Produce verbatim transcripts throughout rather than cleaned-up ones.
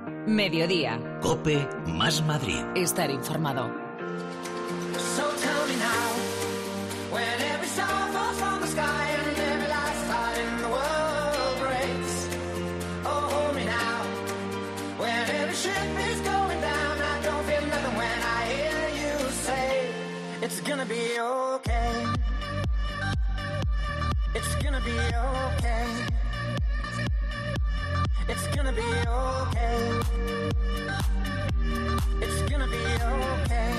Mediodía. COPE más Madrid. Estar informado. So tell me now, when every star falls from the sky and every last star in the world breaks. Oh, hold me now, when every ship is going down, I don't feel nothing when I hear you say, it's gonna be okay. It's gonna be okay. It's gonna be okay. It's gonna be okay.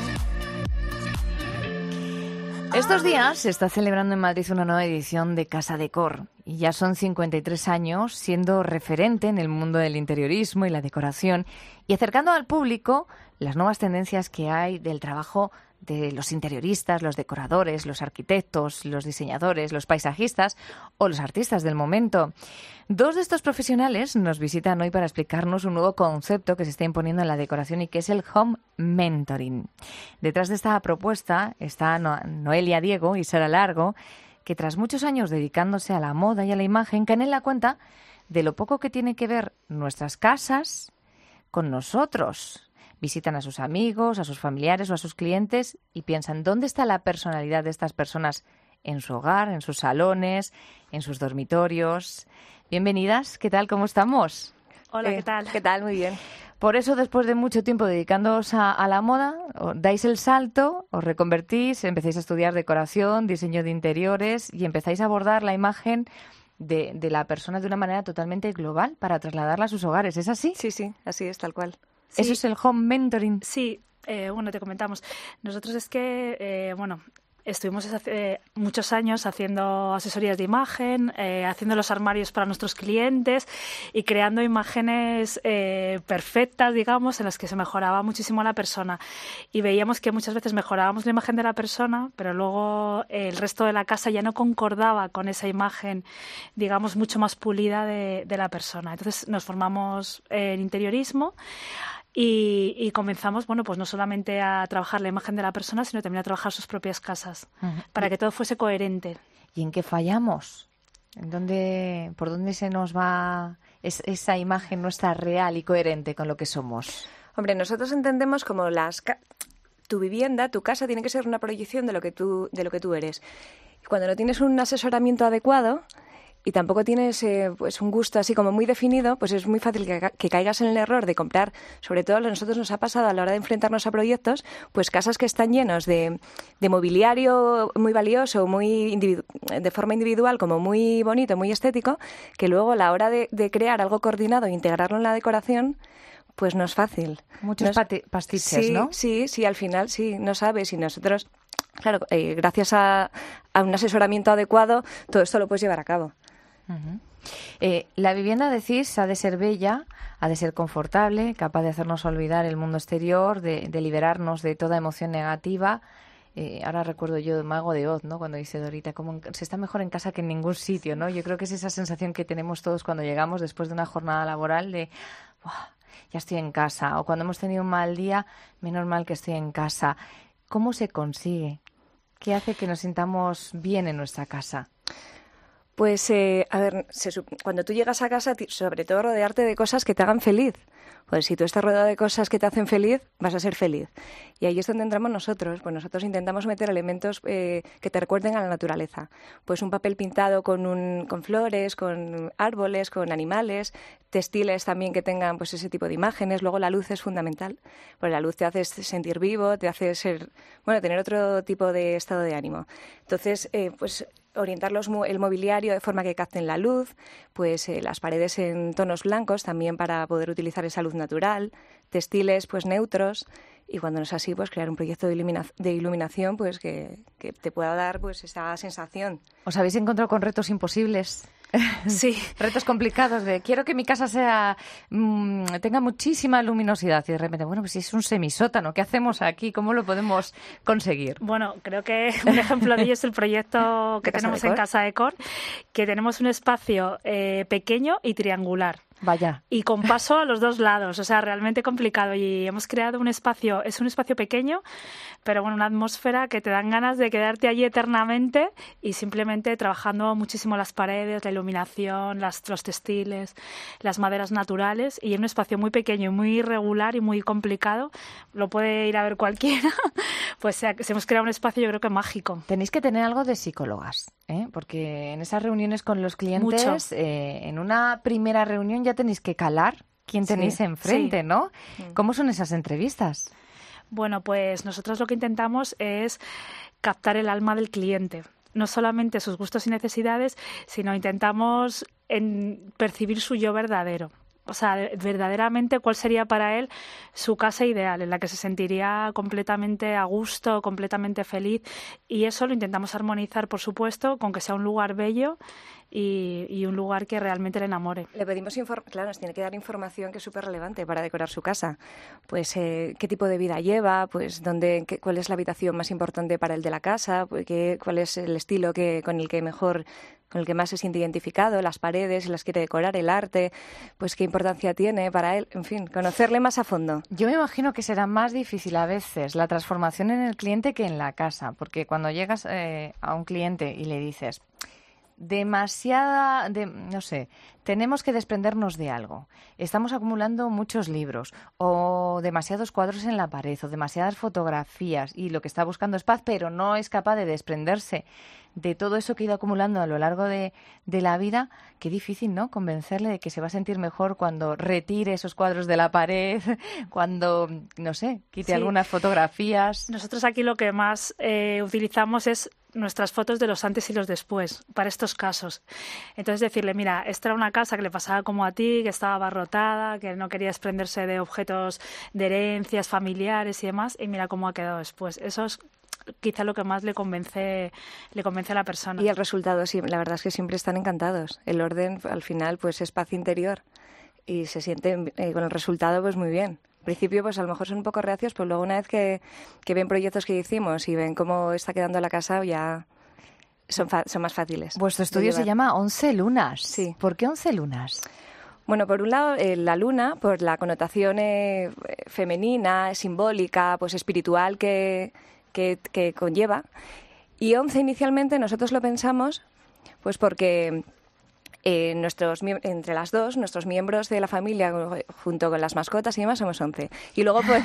Estos días se está celebrando en Madrid una nueva edición de Casa Decor y ya son cincuenta y tres años siendo referente en el mundo del interiorismo y la decoración y acercando al público las nuevas tendencias que hay del trabajo de los interioristas, los decoradores, los arquitectos, los diseñadores, los paisajistas o los artistas del momento. Dos de estos profesionales nos visitan hoy para explicarnos un nuevo concepto que se está imponiendo en la decoración y que es el home mentoring. Detrás de esta propuesta está Noelia Diego y Sara Largo, que tras muchos años dedicándose a la moda y a la imagen, caen en la cuenta de lo poco que tiene que ver nuestras casas con nosotros. Visitan a sus amigos, a sus familiares o a sus clientes y piensan dónde está la personalidad de estas personas en su hogar, en sus salones, en sus dormitorios. Bienvenidas, ¿qué tal? ¿Cómo estamos? Hola, Eh, ¿qué tal? ¿Qué tal? Muy bien. Por eso, después de mucho tiempo dedicándoos a, a la moda, os dais el salto, os reconvertís, empezáis a estudiar decoración, diseño de interiores y empezáis a abordar la imagen de, de la persona de una manera totalmente global para trasladarla a sus hogares. ¿Es así? Sí, sí, así es, tal cual. Eso Sí. es el home mentoring. Sí, eh, bueno, te comentamos. Nosotros es que, eh, bueno, estuvimos hace muchos años haciendo asesorías de imagen, eh, haciendo los armarios para nuestros clientes y creando imágenes eh, perfectas, digamos, en las que se mejoraba muchísimo la persona. Y veíamos que muchas veces mejorábamos la imagen de la persona, pero luego el resto de la casa ya no concordaba con esa imagen, digamos, mucho más pulida de, de la persona. Entonces nos formamos en interiorismo. Y, y comenzamos, bueno, pues no solamente a trabajar la imagen de la persona, sino también a trabajar sus propias casas, uh-huh. para que todo fuese coherente. ¿Y en qué fallamos? ¿En dónde, por dónde se nos va es, esa imagen nuestra real y coherente con lo que somos? Hombre, nosotros entendemos como las ca- tu vivienda, tu casa tiene que ser una proyección de lo que tú, de lo que tú eres. Y cuando no tienes un asesoramiento adecuado y tampoco tienes eh, pues un gusto así como muy definido, pues es muy fácil que, que caigas en el error de comprar, sobre todo a nosotros nos ha pasado a la hora de enfrentarnos a proyectos, pues casas que están llenos de, de mobiliario muy valioso, muy individu- de forma individual, como muy bonito, muy estético, que luego a la hora de, de crear algo coordinado e integrarlo en la decoración, pues no es fácil. Muchos no es, pati- pastiches, sí, ¿no? Sí, sí, al final sí, no sabes y nosotros, claro, eh, gracias a, a un asesoramiento adecuado, todo esto lo puedes llevar a cabo. Uh-huh. Eh, la vivienda, decís, ha de ser bella, ha de ser confortable, capaz de hacernos olvidar el mundo exterior, de, de liberarnos de toda emoción negativa. Eh, ahora recuerdo yo Mago de Oz, ¿no? Cuando dice Dorita, como en, se está mejor en casa que en ningún sitio, ¿no? Yo creo que es esa sensación que tenemos todos cuando llegamos después de una jornada laboral de ¡buah! Ya estoy en casa, o cuando hemos tenido un mal día, menos mal que estoy en casa. ¿Cómo se consigue? ¿Qué hace que nos sintamos bien en nuestra casa? Pues, eh, a ver, se, cuando tú llegas a casa, sobre todo rodearte de cosas que te hagan feliz. Pues si tú estás rodeado de cosas que te hacen feliz, vas a ser feliz. Y ahí es donde entramos nosotros. Pues nosotros intentamos meter elementos eh, que te recuerden a la naturaleza. Pues un papel pintado con, un, con flores, con árboles, con animales, textiles también que tengan pues ese tipo de imágenes. Luego la luz es fundamental. Pues la luz te hace sentir vivo, te hace ser, bueno, tener otro tipo de estado de ánimo. Entonces, eh, pues orientar los, el mobiliario de forma que capten la luz, pues eh, las paredes en tonos blancos también para poder utilizar esa luz natural, textiles pues neutros y cuando no es así pues crear un proyecto de, ilumina- de iluminación pues que, que te pueda dar pues esa sensación. ¿Os habéis encontrado con retos imposibles? Sí. Retos complicados de quiero que mi casa sea mmm, tenga muchísima luminosidad y de repente, bueno, pues si es un semisótano, ¿qué hacemos aquí? ¿Cómo lo podemos conseguir? Bueno, creo que un ejemplo de ello es el proyecto que tenemos en Casa Decor, que tenemos un espacio eh, pequeño y triangular. Vaya. Y con paso a los dos lados, o sea, realmente complicado. Y hemos creado un espacio, es un espacio pequeño, pero bueno, una atmósfera que te dan ganas de quedarte allí eternamente y simplemente trabajando muchísimo las paredes, la iluminación, las, los textiles, las maderas naturales, y en un espacio muy pequeño y muy irregular y muy complicado, lo puede ir a ver cualquiera, pues se, se hemos creado un espacio yo creo que mágico. Tenéis que tener algo de psicólogas, ¿eh? Porque en esas reuniones con los clientes, eh, en una primera reunión ya tenéis que calar quién tenéis Sí, enfrente, sí. ¿no? ¿Cómo son esas entrevistas? Bueno, pues nosotros lo que intentamos es captar el alma del cliente. No solamente sus gustos y necesidades, sino intentamos en percibir su yo verdadero. O sea, verdaderamente cuál sería para él su casa ideal, en la que se sentiría completamente a gusto, completamente feliz. Y eso lo intentamos armonizar, por supuesto, con que sea un lugar bello y, y un lugar que realmente le enamore. Le pedimos información, claro, nos tiene que dar información que es súper relevante para decorar su casa. Pues eh, qué tipo de vida lleva, pues dónde, qué, cuál es la habitación más importante para el de la casa, pues, qué, cuál es el estilo que, con el que mejor, con el que más se siente identificado, las paredes, si las quiere decorar, el arte, pues qué importancia tiene para él, en fin, conocerle más a fondo. Yo me imagino que será más difícil a veces la transformación en el cliente que en la casa, porque cuando llegas eh, a un cliente y le dices demasiada, de, no sé, tenemos que desprendernos de algo, estamos acumulando muchos libros o demasiados cuadros en la pared o demasiadas fotografías y lo que está buscando es paz, pero no es capaz de desprenderse de todo eso que ha ido acumulando a lo largo de, de la vida. Qué difícil, ¿no? Convencerle de que se va a sentir mejor cuando retire esos cuadros de la pared, cuando, no sé, quite Sí. algunas fotografías. Nosotros aquí lo que más eh, utilizamos es nuestras fotos de los antes y los después para estos casos. Entonces decirle, mira, esta era una casa que le pasaba como a ti, que estaba abarrotada, que no quería desprenderse de objetos de herencias familiares y demás, y mira cómo ha quedado después. Eso es quizá lo que más le convence le convence a la persona. Y el resultado, sí, la verdad es que siempre están encantados. El orden, al final, pues es paz interior y se sienten eh, con el resultado pues muy bien. Al principio, pues a lo mejor son un poco reacios, pero luego una vez que, que ven proyectos que hicimos y ven cómo está quedando la casa, ya son, fa- son más fáciles. Vuestro de estudio se llevar. llama Once Lunas. Sí. ¿Por qué Once Lunas? Bueno, por un lado, eh, la luna, por la connotación eh, femenina, simbólica, pues espiritual que, que, que conlleva. Y once inicialmente nosotros lo pensamos pues porque eh, nuestros mie- entre las dos, nuestros miembros de la familia, junto con las mascotas y demás, somos once. Y luego, pues,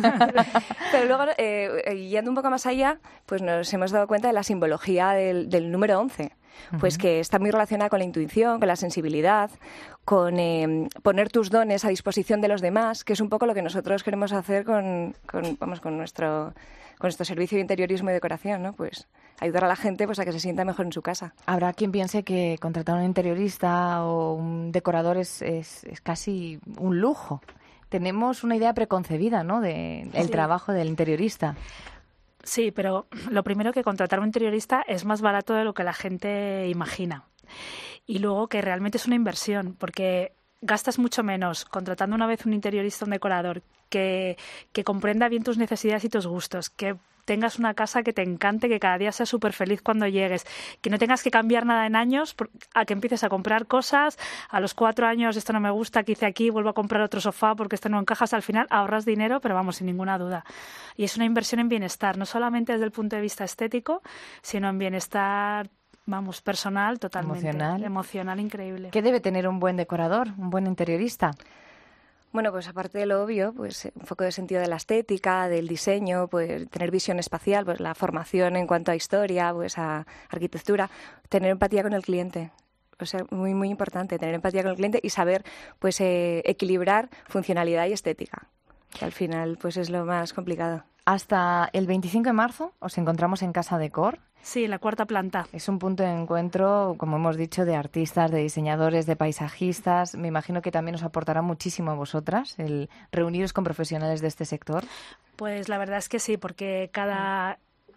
pero luego, eh, yendo un poco más allá, pues nos hemos dado cuenta de la simbología del, del número once. Pues que está muy relacionada con la intuición, con la sensibilidad, con eh, poner tus dones a disposición de los demás, que es un poco lo que nosotros queremos hacer con, con, vamos, con nuestro con nuestro servicio de interiorismo y decoración, ¿no? Pues ayudar a la gente pues a que se sienta mejor en su casa. Habrá quien piense que contratar a un interiorista o un decorador es, es, es casi un lujo. Tenemos una idea preconcebida, ¿no?, de el Sí. trabajo del interiorista. Sí, pero lo primero, que contratar a un interiorista es más barato de lo que la gente imagina. Y luego que realmente es una inversión, porque gastas mucho menos contratando una vez un interiorista, un decorador, que, que comprenda bien tus necesidades y tus gustos, que tengas una casa que te encante, que cada día seas súper feliz cuando llegues, que no tengas que cambiar nada en años, por- a que empieces a comprar cosas, a los cuatro años esto no me gusta, que hice aquí, vuelvo a comprar otro sofá porque este no encajas, al final ahorras dinero, pero vamos, sin ninguna duda. Y es una inversión en bienestar, no solamente desde el punto de vista estético, sino en bienestar, vamos, personal totalmente. Emocional. Emocional, increíble. ¿Qué debe tener un buen decorador, un buen interiorista? Bueno, pues aparte de lo obvio, pues un poco de sentido de la estética, del diseño, pues tener visión espacial, pues la formación en cuanto a historia, pues a arquitectura, tener empatía con el cliente. O sea, muy, muy importante, tener empatía con el cliente y saber, pues, eh, equilibrar funcionalidad y estética, que al final, pues, es lo más complicado. Hasta el veinticinco de marzo os encontramos en Casa Decor. Sí, en la cuarta planta. Es un punto de encuentro, como hemos dicho, de artistas, de diseñadores, de paisajistas. Me imagino que también os aportará muchísimo a vosotras el reuniros con profesionales de este sector. Pues la verdad es que sí, porque cada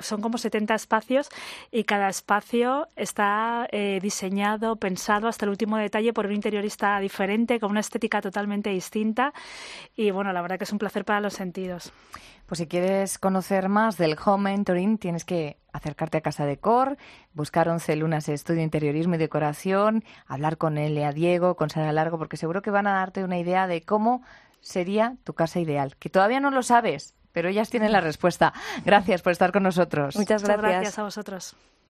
son como setenta espacios y cada espacio está eh, diseñado, pensado hasta el último detalle por un interiorista diferente, con una estética totalmente distinta. Y bueno, la verdad que es un placer para los sentidos. Pues si quieres conocer más del home mentoring, tienes que acercarte a Casa Decor, buscar once lunas de estudio interiorismo y decoración, hablar con Elia Diego, con Sara Largo, porque seguro que van a darte una idea de cómo sería tu casa ideal, que todavía no lo sabes, pero ellas tienen la respuesta. Gracias por estar con nosotros. Muchas gracias. Muchas gracias a vosotros.